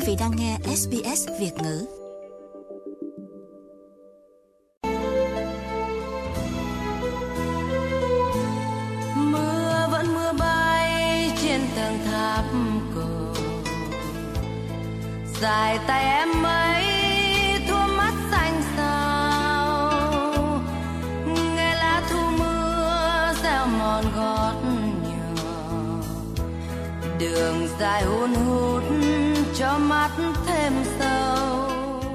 vị đang nghe SBS Việt ngữ. Mưa vẫn mưa bay trên tầng tháp cổ, dài tay em ấy thua mắt xanh xao, nghe lá thu mưa reo mòn gót nhỏ, đường dài hun hút cho mắt thêm sâu.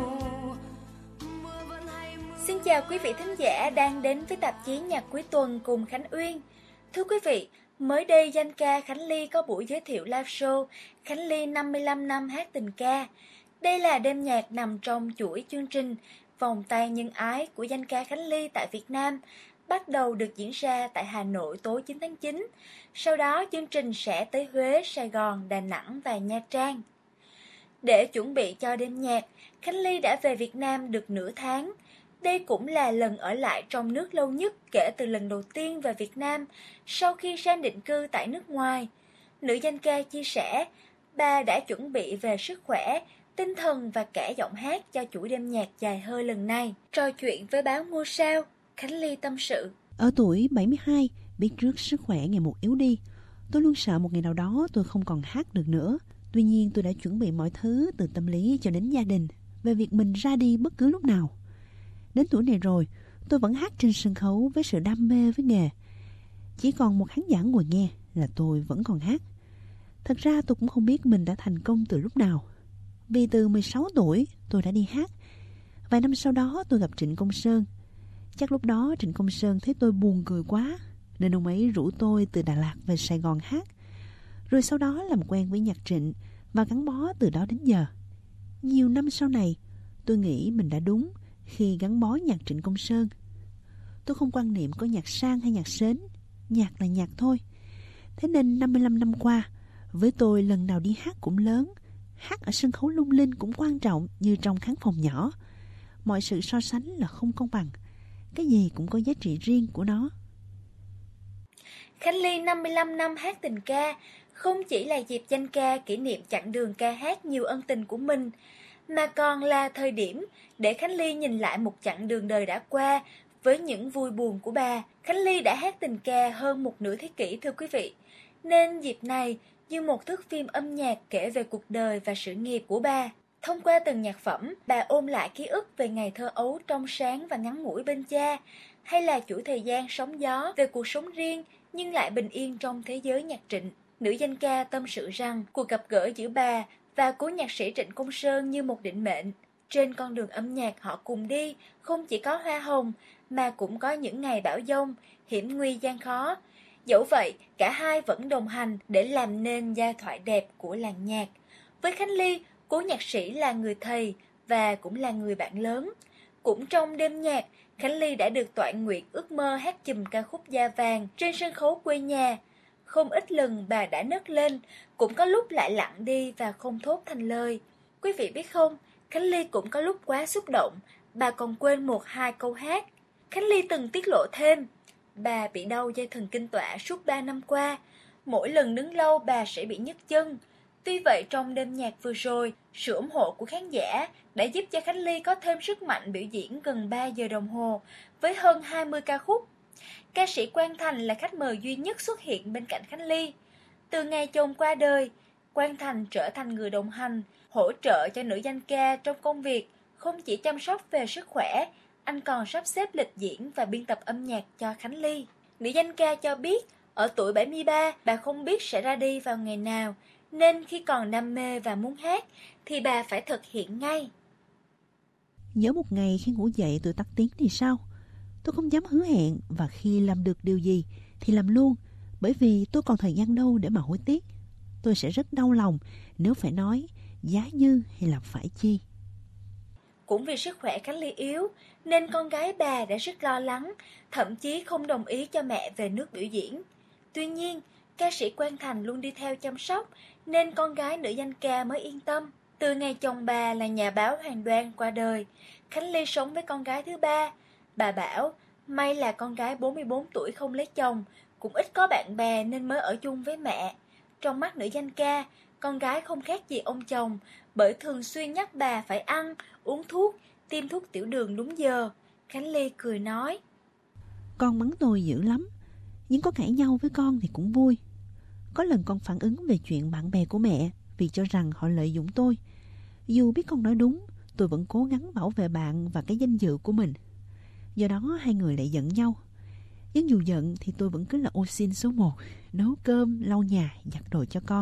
Xin chào quý vị thính giả đang đến với tạp chí Nhạc Cuối Tuần cùng Khánh Uyên. Thưa quý vị, mới đây danh ca Khánh Ly có buổi giới thiệu live show Khánh Ly 55 năm hát tình ca. Đây là đêm nhạc nằm trong chuỗi chương trình Vòng tay nhân ái của danh ca Khánh Ly tại Việt Nam, bắt đầu được diễn ra tại Hà Nội tối 9 tháng 9. Sau đó chương trình sẽ tới Huế, Sài Gòn, Đà Nẵng và Nha Trang. Để chuẩn bị cho đêm nhạc, Khánh Ly đã về Việt Nam được nửa tháng. Đây cũng là lần ở lại trong nước lâu nhất kể từ lần đầu tiên về Việt Nam sau khi sang định cư tại nước ngoài. Nữ danh ca chia sẻ, bà đã chuẩn bị về sức khỏe, tinh thần và cả giọng hát cho chuỗi đêm nhạc dài hơi lần này. Trò chuyện với báo Ngôi Sao, Khánh Ly tâm sự. Ở tuổi 72, biết trước sức khỏe ngày một yếu đi. Tôi luôn sợ một ngày nào đó tôi không còn hát được nữa. Tuy nhiên tôi đã chuẩn bị mọi thứ từ tâm lý cho đến gia đình về việc mình ra đi bất cứ lúc nào. Đến tuổi này rồi, tôi vẫn hát trên sân khấu với sự đam mê với nghề. Chỉ còn một khán giả ngồi nghe là tôi vẫn còn hát. Thật ra tôi cũng không biết mình đã thành công từ lúc nào. Vì từ 16 tuổi tôi đã đi hát. Vài năm sau đó tôi gặp Trịnh Công Sơn. Chắc lúc đó Trịnh Công Sơn thấy tôi buồn cười quá, nên ông ấy rủ tôi từ Đà Lạt về Sài Gòn hát. Rồi sau đó làm quen với nhạc Trịnh và gắn bó từ đó đến giờ. Nhiều năm sau này, tôi nghĩ mình đã đúng khi gắn bó nhạc Trịnh Công Sơn. Tôi không quan niệm có nhạc sang hay nhạc sến, nhạc là nhạc thôi. Thế nên 55 năm qua, với tôi lần nào đi hát cũng lớn, hát ở sân khấu lung linh cũng quan trọng như trong khán phòng nhỏ. Mọi sự so sánh là không công bằng, cái gì cũng có giá trị riêng của nó. Khánh Ly 55 năm hát tình ca không chỉ là dịp danh ca kỷ niệm chặng đường ca hát nhiều ân tình của mình, mà còn là thời điểm để Khánh Ly nhìn lại một chặng đường đời đã qua với những vui buồn của bà. Khánh Ly đã hát tình ca hơn một nửa thế kỷ thưa quý vị, nên dịp này như một thước phim âm nhạc kể về cuộc đời và sự nghiệp của bà. Thông qua từng nhạc phẩm, bà ôm lại ký ức về ngày thơ ấu trong sáng và ngắn ngủi bên cha, hay là chuỗi thời gian sóng gió về cuộc sống riêng nhưng lại bình yên trong thế giới nhạc Trịnh. Nữ danh ca tâm sự rằng cuộc gặp gỡ giữa bà và cố nhạc sĩ Trịnh Công Sơn như một định mệnh. Trên con đường âm nhạc họ cùng đi, không chỉ có hoa hồng mà cũng có những ngày bão giông, hiểm nguy gian khó. Dẫu vậy, cả hai vẫn đồng hành để làm nên giai thoại đẹp của làng nhạc. Với Khánh Ly, cố nhạc sĩ là người thầy và cũng là người bạn lớn. Cũng trong đêm nhạc, Khánh Ly đã được toại nguyện ước mơ hát chùm ca khúc Da Vàng trên sân khấu quê nhà. Không ít lần bà đã nấc lên, cũng có lúc lại lặng đi và không thốt thành lời. Quý vị biết không, Khánh Ly cũng có lúc quá xúc động, bà còn quên một hai câu hát. Khánh Ly từng tiết lộ thêm, bà bị đau dây thần kinh tọa suốt 3 năm qua. Mỗi lần đứng lâu bà sẽ bị nhức chân. Tuy vậy trong đêm nhạc vừa rồi, sự ủng hộ của khán giả đã giúp cho Khánh Ly có thêm sức mạnh biểu diễn gần 3 giờ đồng hồ với hơn 20 ca khúc. Ca sĩ Quang Thành là khách mời duy nhất xuất hiện bên cạnh Khánh Ly. Từ ngày chồng qua đời, Quang Thành trở thành người đồng hành, hỗ trợ cho nữ danh ca trong công việc, không chỉ chăm sóc về sức khỏe, anh còn sắp xếp lịch diễn và biên tập âm nhạc cho Khánh Ly. Nữ danh ca cho biết, ở tuổi 73, bà không biết sẽ ra đi vào ngày nào, nên khi còn đam mê và muốn hát, thì bà phải thực hiện ngay. Nhớ một ngày khi ngủ dậy tôi tắt tiếng thì sao? Tôi không dám hứa hẹn và khi làm được điều gì thì làm luôn, bởi vì tôi còn thời gian đâu để mà hối tiếc. Tôi sẽ rất đau lòng nếu phải nói giá như hay là phải chi. Cũng vì sức khỏe Khánh Ly yếu nên con gái bà đã rất lo lắng, thậm chí không đồng ý cho mẹ về nước biểu diễn. Tuy nhiên, ca sĩ Quang Thành luôn đi theo chăm sóc nên con gái nữ danh ca mới yên tâm. Từ ngày chồng bà là nhà báo Hoàng Đoan qua đời, Khánh Ly sống với con gái thứ ba. Bà bảo, may là con gái 44 tuổi không lấy chồng, cũng ít có bạn bè nên mới ở chung với mẹ. Trong mắt nữ danh ca, con gái không khác gì ông chồng, bởi thường xuyên nhắc bà phải ăn, uống thuốc, tiêm thuốc tiểu đường đúng giờ. Khánh Ly cười nói: Con mắng tôi dữ lắm, nhưng có cãi nhau với con thì cũng vui. Có lần con phản ứng về chuyện bạn bè của mẹ vì cho rằng họ lợi dụng tôi. Dù biết con nói đúng, tôi vẫn cố gắng bảo vệ bạn và cái danh dự của mình. Do đó hai người lại giận nhau. Nhưng dù giận thì tôi vẫn cứ là ô sin số 1, nấu cơm, lau nhà, giặt đồ cho con.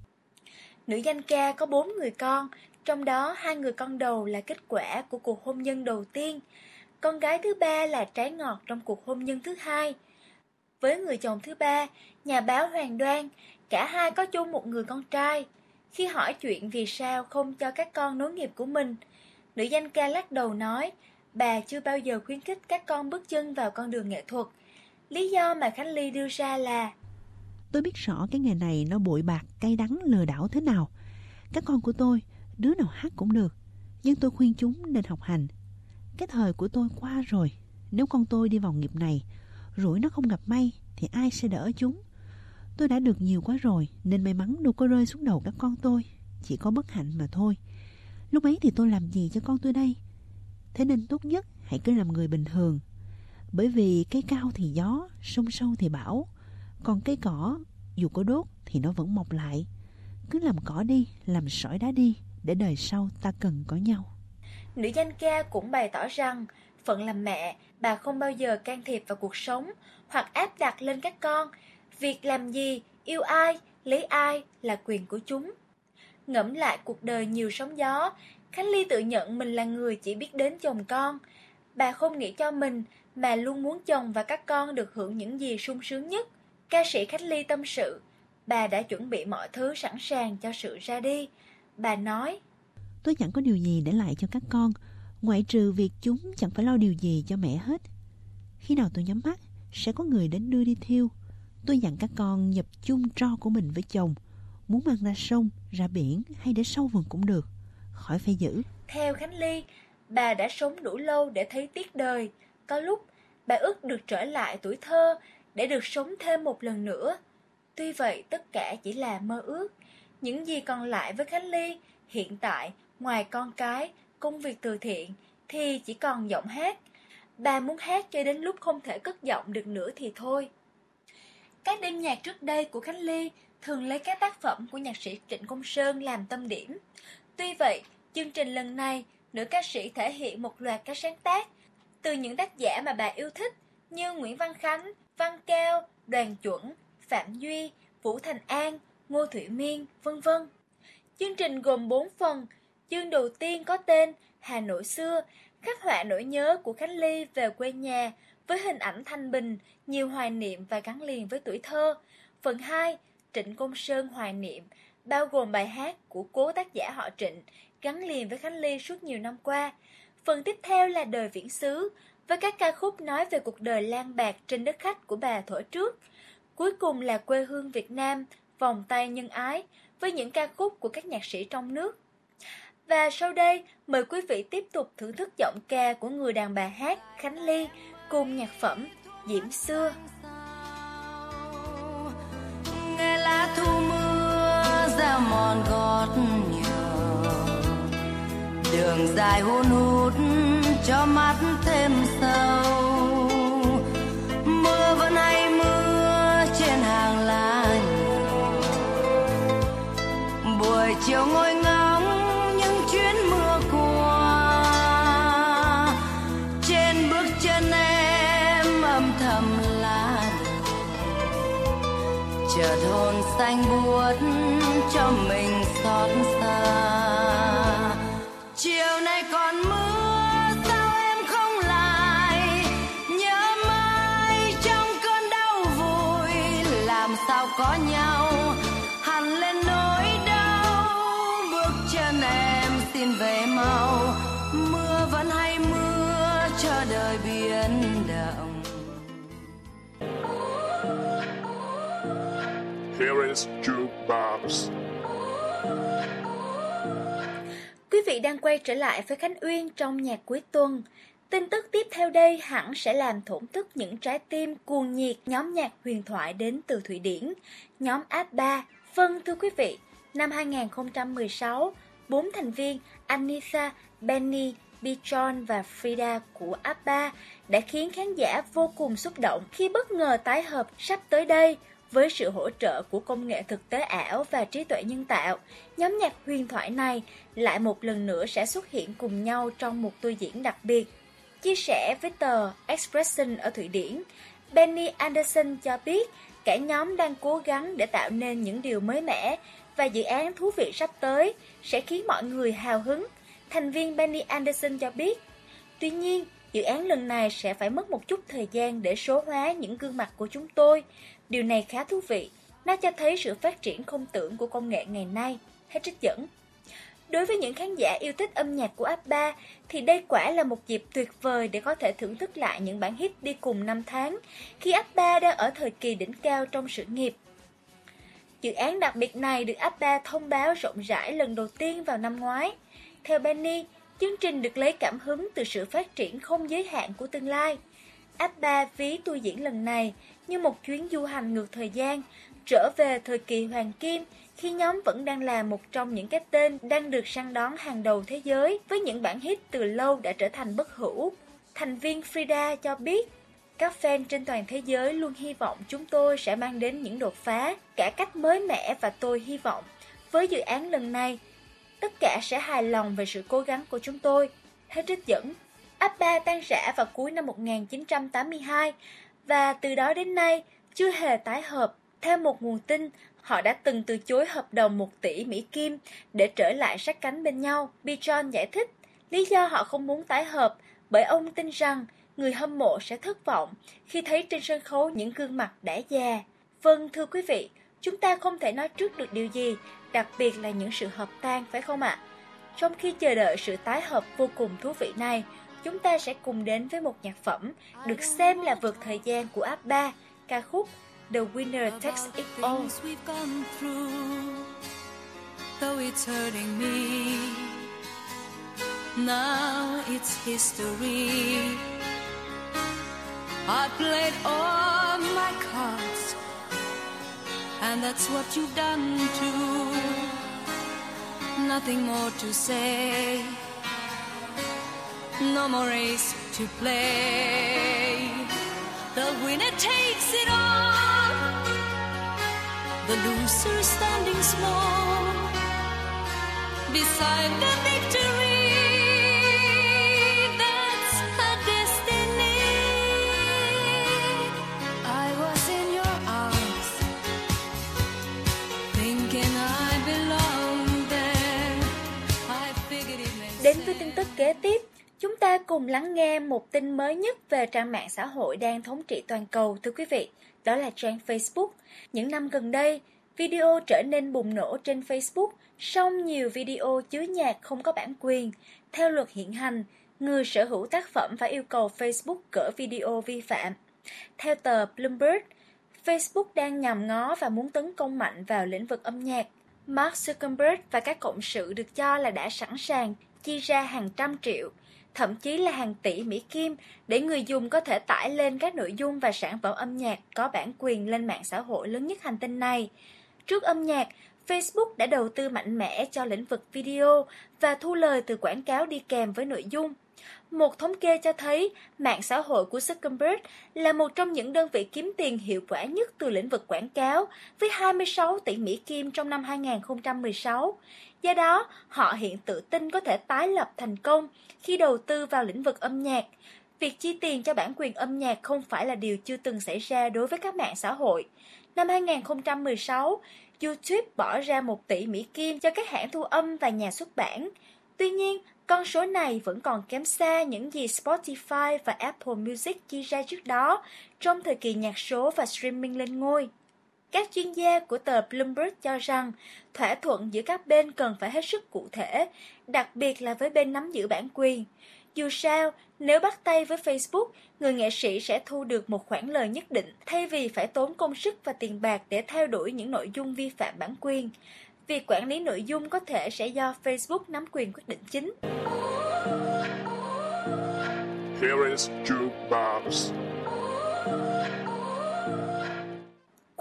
Nữ danh ca có 4 người con, trong đó 2 người con đầu là kết quả của cuộc hôn nhân đầu tiên. Con gái thứ 3 là trái ngọt trong cuộc hôn nhân thứ 2. Với người chồng thứ 3, nhà báo Hoàng Đoan, cả hai có chung một người con trai. Khi hỏi chuyện vì sao không cho các con nối nghiệp của mình, nữ danh ca lắc đầu nói, bà chưa bao giờ khuyến khích các con bước chân vào con đường nghệ thuật. Lý do mà Khánh Ly đưa ra là: tôi biết rõ cái nghề này nó bội bạc, cay đắng, lừa đảo thế nào. Các con của tôi, đứa nào hát cũng được, nhưng tôi khuyên chúng nên học hành. Cái thời của tôi qua rồi. Nếu con tôi đi vào nghiệp này, rủi nó không gặp may, thì ai sẽ đỡ chúng? Tôi đã được nhiều quá rồi, nên may mắn đâu có rơi xuống đầu các con tôi. Chỉ có bất hạnh mà thôi. Lúc ấy thì tôi làm gì cho con tôi đây? Thế nên tốt nhất hãy cứ làm người bình thường. Bởi vì cây cao thì gió, sông sâu thì bão. Còn cây cỏ, dù có đốt thì nó vẫn mọc lại. Cứ làm cỏ đi, làm sỏi đá đi, để đời sau ta cần có nhau. Nữ danh ca cũng bày tỏ rằng, phận làm mẹ, bà không bao giờ can thiệp vào cuộc sống hoặc áp đặt lên các con. Việc làm gì, yêu ai, lấy ai là quyền của chúng. Ngẫm lại cuộc đời nhiều sóng gió, Khánh Ly tự nhận mình là người chỉ biết đến chồng con. Bà không nghĩ cho mình, mà luôn muốn chồng và các con được hưởng những gì sung sướng nhất. Ca sĩ Khánh Ly tâm sự, bà đã chuẩn bị mọi thứ sẵn sàng cho sự ra đi. Bà nói, tôi chẳng có điều gì để lại cho các con, ngoại trừ việc chúng chẳng phải lo điều gì cho mẹ hết. Khi nào tôi nhắm mắt, sẽ có người đến đưa đi thiêu. Tôi dặn các con nhập chung tro của mình với chồng. Muốn mang ra sông, ra biển hay để sâu vườn cũng được, khỏi phải giữ. Theo Khánh Ly, bà đã sống đủ lâu để thấy tiếc đời. Có lúc, bà ước được trở lại tuổi thơ để được sống thêm một lần nữa. Tuy vậy, tất cả chỉ là mơ ước. Những gì còn lại với Khánh Ly hiện tại, ngoài con cái, công việc từ thiện, thì chỉ còn giọng hát. Bà muốn hát cho đến lúc không thể cất giọng được nữa thì thôi. Các đêm nhạc trước đây của Khánh Ly thường lấy các tác phẩm của nhạc sĩ Trịnh Công Sơn làm tâm điểm. Tuy vậy, chương trình lần này, nữ ca sĩ thể hiện một loạt các sáng tác từ những tác giả mà bà yêu thích như Nguyễn Văn Khánh, Văn Cao, Đoàn Chuẩn, Phạm Duy, Vũ Thành An, Ngô Thụy Miên, vân vân. Chương trình gồm 4 phần. Chương đầu tiên có tên Hà Nội xưa, khắc họa nỗi nhớ của Khánh Ly về quê nhà với hình ảnh thanh bình, nhiều hoài niệm và gắn liền với tuổi thơ. Phần 2, Trịnh Công Sơn hoài niệm, bao gồm bài hát của cố tác giả họ Trịnh, gắn liền với Khánh Ly suốt nhiều năm qua. Phần tiếp theo là Đời viễn xứ, với các ca khúc nói về cuộc đời lang bạc trên đất khách của bà thuở trước. Cuối cùng là Quê hương Việt Nam, Vòng tay nhân ái, với những ca khúc của các nhạc sĩ trong nước. Và sau đây, mời quý vị tiếp tục thưởng thức giọng ca của người đàn bà hát Khánh Ly cùng nhạc phẩm Diễm Xưa. Nghe lá thu mưa reo mòn gót nhờ, đường dài hun hút cho mắt thêm sâu. Mưa vẫn hay mưa trên hàng lá nhỏ, buổi chiều ngồi ngóng những chuyến mưa qua. Trên bước chân em âm thầm lá chợt hồn xanh buốt cho mình xót xa. Chiều nay còn mưa sao em không lại, nhớ mãi trong cơn đau vùi. Làm sao có nhau hằn lên nỗi đau, bước chân em xin về mau. Mưa vẫn hay mưa cho đời biến động. Here is Jukebox. Quý vị đang quay trở lại với Khánh Uyên trong nhạc cuối tuần. Tin tức tiếp theo đây hẳn sẽ làm thổn thức những trái tim cuồng nhiệt nhóm nhạc huyền thoại đến từ Thụy Điển, nhóm ABBA. Vâng thưa quý vị, Năm 2016, 4 thành viên Anita, Benny, Bjorn và Frida của ABBA đã khiến khán giả vô cùng xúc động khi bất ngờ tái hợp sắp tới đây. Với sự hỗ trợ của công nghệ thực tế ảo và trí tuệ nhân tạo, nhóm nhạc huyền thoại này lại một lần nữa sẽ xuất hiện cùng nhau trong một tour diễn đặc biệt. Chia sẻ với tờ Expressen ở Thụy Điển, Benny Andersson cho biết cả nhóm đang cố gắng để tạo nên những điều mới mẻ và dự án thú vị sắp tới sẽ khiến mọi người hào hứng. Thành viên Benny Andersson cho biết, tuy nhiên, dự án lần này sẽ phải mất một chút thời gian để số hóa những gương mặt của chúng tôi. Điều này khá thú vị, nó cho thấy sự phát triển không tưởng của công nghệ ngày nay. Hết trích dẫn. Đối với những khán giả yêu thích âm nhạc của ABBA, thì đây quả là một dịp tuyệt vời để có thể thưởng thức lại những bản hit đi cùng năm tháng, khi ABBA đang ở thời kỳ đỉnh cao trong sự nghiệp. Dự án đặc biệt này được ABBA thông báo rộng rãi lần đầu tiên vào năm ngoái. Theo Benny, chương trình được lấy cảm hứng từ sự phát triển không giới hạn của tương lai. ABBA ví tour diễn lần này như một chuyến du hành ngược thời gian, trở về thời kỳ hoàng kim, khi nhóm vẫn đang là một trong những cái tên đang được săn đón hàng đầu thế giới, với những bản hit từ lâu đã trở thành bất hủ. Thành viên Frida cho biết, các fan trên toàn thế giới luôn hy vọng chúng tôi sẽ mang đến những đột phá, cả cách mới mẻ, và tôi hy vọng với dự án lần này, tất cả sẽ hài lòng về sự cố gắng của chúng tôi. Hết trích dẫn. ABBA tan rã vào cuối năm 1982 và từ đó đến nay chưa hề tái hợp. Theo một nguồn tin, họ đã từng từ chối hợp đồng 1 tỷ Mỹ Kim để trở lại sát cánh bên nhau. Bjorn giải thích, lý do họ không muốn tái hợp bởi ông tin rằng người hâm mộ sẽ thất vọng khi thấy trên sân khấu những gương mặt đã già. Vâng, thưa quý vị, chúng ta không thể nói trước được điều gì, đặc biệt là những sự hợp tan, phải không ạ? Trong khi chờ đợi sự tái hợp vô cùng thú vị này, chúng ta sẽ cùng đến với một nhạc phẩm được xem là vượt thời gian của ABBA, ca khúc The Winner Takes It All. Though it's hurting me, now it's history. I played all my cards, and that's what you've done too. Nothing more to say, no more race to play. The winner takes it all, the loser standing small beside the victory. That's her destiny. I was in your arms, thinking I belonged there. I figured it meant. Đến với tin tức kế tiếp, chúng ta cùng lắng nghe một tin mới nhất về trang mạng xã hội đang thống trị toàn cầu, thưa quý vị. Đó là trang Facebook. Những năm gần đây, video trở nên bùng nổ trên Facebook, song nhiều video chứa nhạc không có bản quyền. Theo luật hiện hành, người sở hữu tác phẩm phải yêu cầu Facebook gỡ video vi phạm. Theo tờ Bloomberg, Facebook đang nhòm ngó và muốn tấn công mạnh vào lĩnh vực âm nhạc. Mark Zuckerberg và các cộng sự được cho là đã sẵn sàng chi ra hàng trăm triệu, thậm chí là hàng tỷ Mỹ Kim để người dùng có thể tải lên các nội dung và sản phẩm âm nhạc có bản quyền lên mạng xã hội lớn nhất hành tinh này. Trước âm nhạc, Facebook đã đầu tư mạnh mẽ cho lĩnh vực video và thu lời từ quảng cáo đi kèm với nội dung. Một thống kê cho thấy mạng xã hội của Zuckerberg là một trong những đơn vị kiếm tiền hiệu quả nhất từ lĩnh vực quảng cáo với 26 tỷ Mỹ Kim trong năm 2016. Do đó, họ hiện tự tin có thể tái lập thành công khi đầu tư vào lĩnh vực âm nhạc. Việc chi tiền cho bản quyền âm nhạc không phải là điều chưa từng xảy ra đối với các mạng xã hội. Năm 2016, YouTube bỏ ra 1 tỷ Mỹ Kim cho các hãng thu âm và nhà xuất bản. Tuy nhiên, con số này vẫn còn kém xa những gì Spotify và Apple Music chi ra trước đó trong thời kỳ nhạc số và streaming lên ngôi. Các chuyên gia của tờ Bloomberg cho rằng thỏa thuận giữa các bên cần phải hết sức cụ thể, đặc biệt là với bên nắm giữ bản quyền. Dù sao, nếu bắt tay với Facebook, người nghệ sĩ sẽ thu được một khoản lời nhất định thay vì phải tốn công sức và tiền bạc để theo đuổi những nội dung vi phạm bản quyền. Việc quản lý nội dung có thể sẽ do Facebook nắm quyền quyết định chính. Here is Jukebox. Quay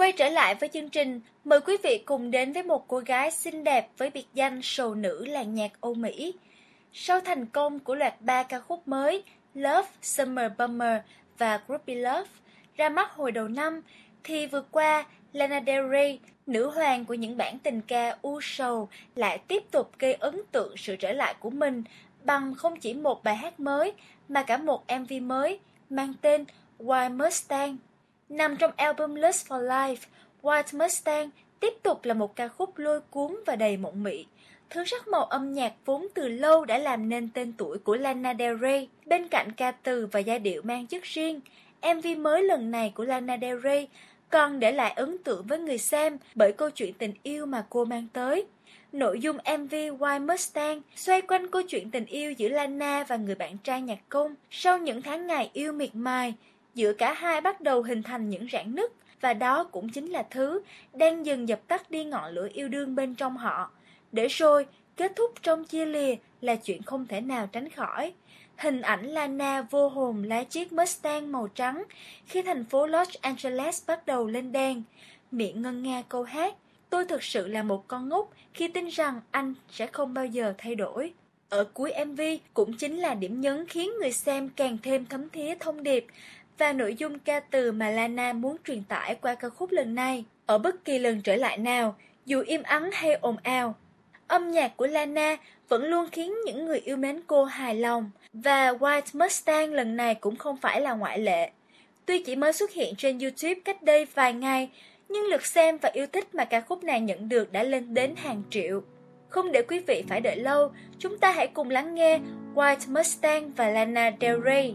Quay trở lại với chương trình, mời quý vị cùng đến với một cô gái xinh đẹp với biệt danh sầu nữ làng nhạc Âu Mỹ. Sau thành công của loạt 3 ca khúc mới Love, Summer Bummer và Groupie Love ra mắt hồi đầu năm, thì vừa qua Lana Del Rey, nữ hoàng của những bản tình ca u sầu, lại tiếp tục gây ấn tượng sự trở lại của mình bằng không chỉ một bài hát mới mà cả một MV mới mang tên White Mustang. Nằm trong album Lust for Life, White Mustang tiếp tục là một ca khúc lôi cuốn và đầy mộng mị. Thứ sắc màu âm nhạc vốn từ lâu đã làm nên tên tuổi của Lana Del Rey. Bên cạnh ca từ và giai điệu mang chất riêng, MV mới lần này của Lana Del Rey còn để lại ấn tượng với người xem bởi câu chuyện tình yêu mà cô mang tới. Nội dung MV White Mustang xoay quanh câu chuyện tình yêu giữa Lana và người bạn trai nhạc công. Sau những tháng ngày yêu miệt mài, giữa cả hai bắt đầu hình thành những rạn nứt, và đó cũng chính là thứ đang dần dập tắt đi ngọn lửa yêu đương bên trong họ. Để rồi, kết thúc trong chia lìa là chuyện không thể nào tránh khỏi. Hình ảnh Lana vô hồn lái chiếc Mustang màu trắng khi thành phố Los Angeles bắt đầu lên đèn, miệng ngân nga câu hát "Tôi thực sự là một con ngốc khi tin rằng anh sẽ không bao giờ thay đổi". Ở cuối MV cũng chính là điểm nhấn khiến người xem càng thêm thấm thía thông điệp và nội dung ca từ mà Lana muốn truyền tải qua ca khúc lần này. Ở bất kỳ lần trở lại nào, dù im ắng hay ồn ào, âm nhạc của Lana vẫn luôn khiến những người yêu mến cô hài lòng, và White Mustang lần này cũng không phải là ngoại lệ. Tuy chỉ mới xuất hiện trên YouTube cách đây vài ngày, nhưng lượt xem và yêu thích mà ca khúc này nhận được đã lên đến hàng triệu. Không để quý vị phải đợi lâu, chúng ta hãy cùng lắng nghe White Mustang và Lana Del Rey.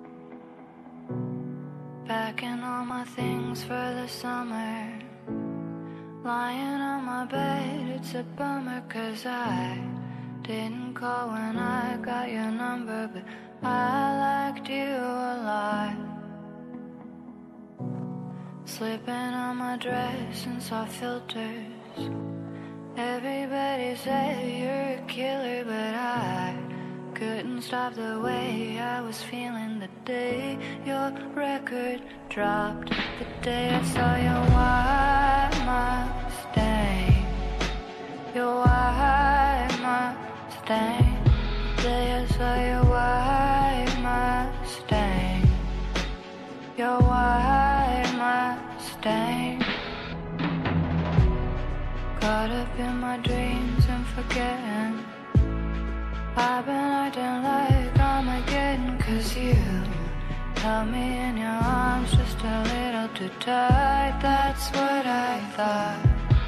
Packing all my things for the summer, lying on my bed, it's a bummer 'cause I didn't call when I got your number, but I liked you a lot. Slipping on my dress and saw filters, everybody said you're a killer, but I couldn't stop the way I was feeling the day your record dropped, the day I saw your white Mustang, your white Mustang, the day I saw your white Mustang, your white Mustang. Caught up in my dreams and forgetting I've been acting like Armageddon, 'cause you held me in your arms just a little too tight, that's what I thought.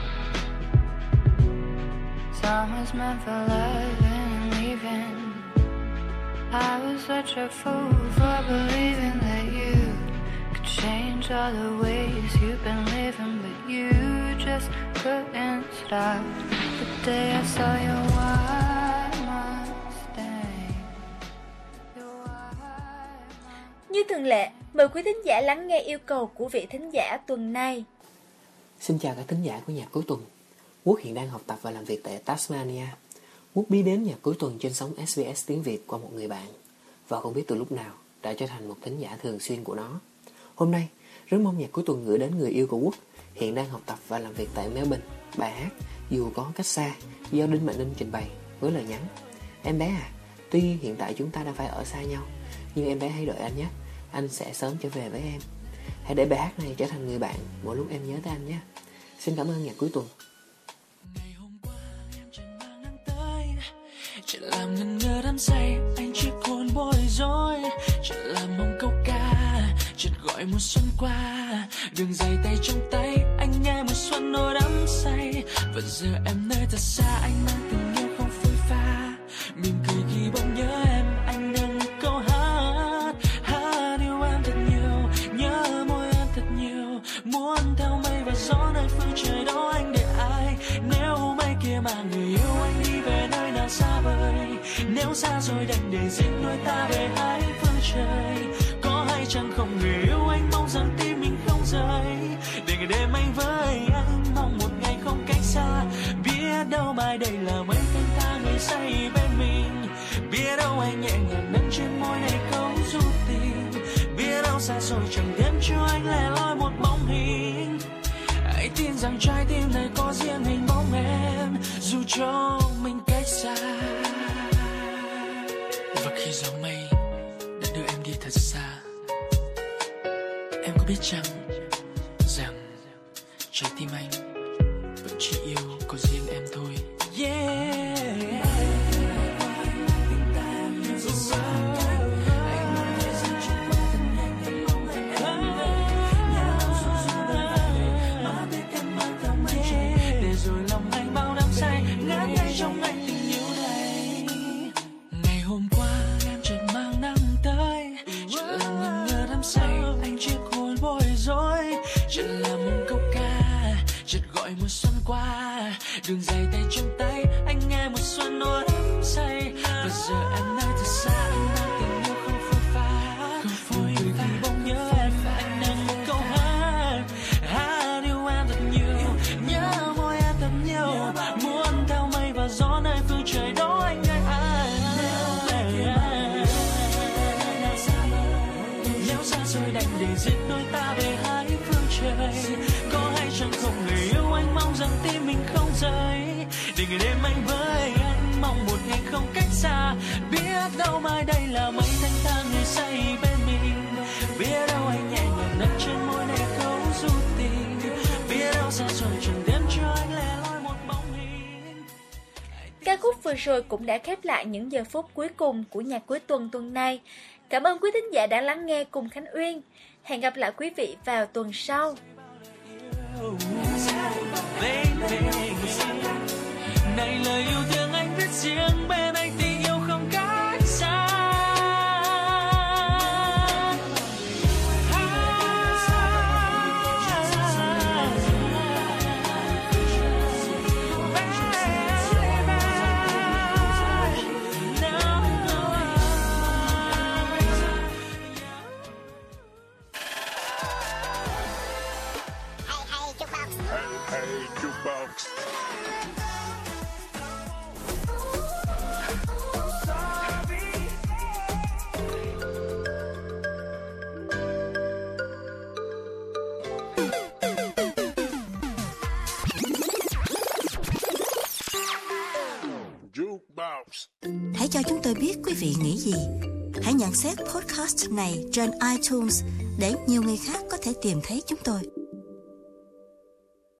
Summer's meant for loving and leaving. I was such a fool for believing that you could change all the ways you've been living, but you just couldn't stop. The day I saw your white Mustang, your white Mustang. Như thường lệ, mời quý thính giả lắng nghe yêu cầu của vị thính giả tuần này. Xin chào các thính giả của Nhạc Cuối Tuần. Quốc hiện đang học tập và làm việc tại Tasmania. Quốc biết đến Nhạc Cuối Tuần trên sóng SBS tiếng Việt qua một người bạn, và không biết từ lúc nào đã trở thành một thính giả thường xuyên của nó. Hôm nay, rất mong Nhạc Cuối Tuần gửi đến người yêu của Quốc hiện đang học tập và làm việc tại Melbourne bài hát Dù Có Cách Xa do Đinh Mạnh Ninh trình bày với lời nhắn: Em bé à, tuy hiện tại chúng ta đang phải ở xa nhau, nhưng em bé hãy đợi anh nhé, anh sẽ sớm trở về với em. Hãy để bài hát này trở thành người bạn mỗi lúc em nhớ tới anh nhé. Xin cảm ơn Nhạc Cuối Tuần. Ngày hôm qua em chẳng mang nắng tới, chỉ làm ngần ngơ đắm say, anh chỉ cuốn bối rối, chỉ làm mong câu ca, chợt gọi mùa xuân qua, đường dày tay trong tay, anh nghe mùa xuân nỗi đắm say. Vẫn giờ em nơi thật xa, anh mang tình yêu không phôi pha, mỉm cười khi bỗng nhớ em, anh nâng câu hát, hát yêu em thật nhiều, nhớ môi em thật nhiều, muốn theo mây và gió nơi phương trời đó anh để ai. Nếu mây kia mà người yêu anh đi về nơi nào xa vời, nếu xa rồi đành để riêng đôi ta về hai phương trời. Có hay chăng không người yêu anh mong rằng tim mình không rời, để ngày đêm anh với anh mong một ngày không cách xa. Biết đâu mai đây là mấy thanh ta người say bên mình, biết đâu anh nhẹ nhàng nâng trên môi này câu ru tình, biết đâu xa rồi chẳng thêm cho anh lẻ loi một bóng hình. rằng trái tim này có riêng hình bóng em, dù cho mình cách xa. Và khi gió mây đã đưa em đi thật xa, em có biết chăng rằng trái tim anh vẫn chỉ yêu có riêng em thôi. Yeah. Để rồi lòng anh bao đắm say ngã ngay trong anh tình yêu này. Ngày hôm qua em chợt mang nắng tới, chợt làm ngẩn ngơ đắm say anh chiếc hồn bối rối, chợt làm một câu ca, chợt gọi mùa xuân qua. Đường dài tay trong tay anh nghe một xuân nỗi đắm say. Và giờ em nơi thật xa, anh mang tình yêu không phôi pha. Vui vì bỗng nhớ em, anh nâng một câu hát. Hát yêu em thật nhiều, nhớ môi em thật nhiều. Muốn theo mây và gió nơi phương trời đó anh ơi. Nếu xa xôi đành để giết đôi ta về hai phương trời. Có hay chẳng không người yêu anh mong rằng tim mình không rời. Để ngày đêm anh với anh mong một ngày không cách xa. Biết đâu mai đây là mây thanh thang người say bên mình. Biết đâu anh nhẹ nhàng nâng trên môi này câu ru tình. Biết đâu xa xôi chẳng đem cho anh lẻ loi một bóng hình. Ca khúc vừa rồi cũng đã khép lại những giờ phút cuối cùng của nhạc cuối tuần tuần này. Cảm ơn quý thính giả đã lắng nghe cùng Khánh Uyên. Hẹn gặp lại quý vị vào tuần sau. Này lời yêu thương anh viết riêng, bên anh tình yêu không cách xa. Hey, jukebox. Jukebox. Hãy cho chúng tôi biết quý vị nghĩ gì. Hãy nhận xét podcast này trên iTunes để nhiều người khác có thể tìm thấy chúng tôi.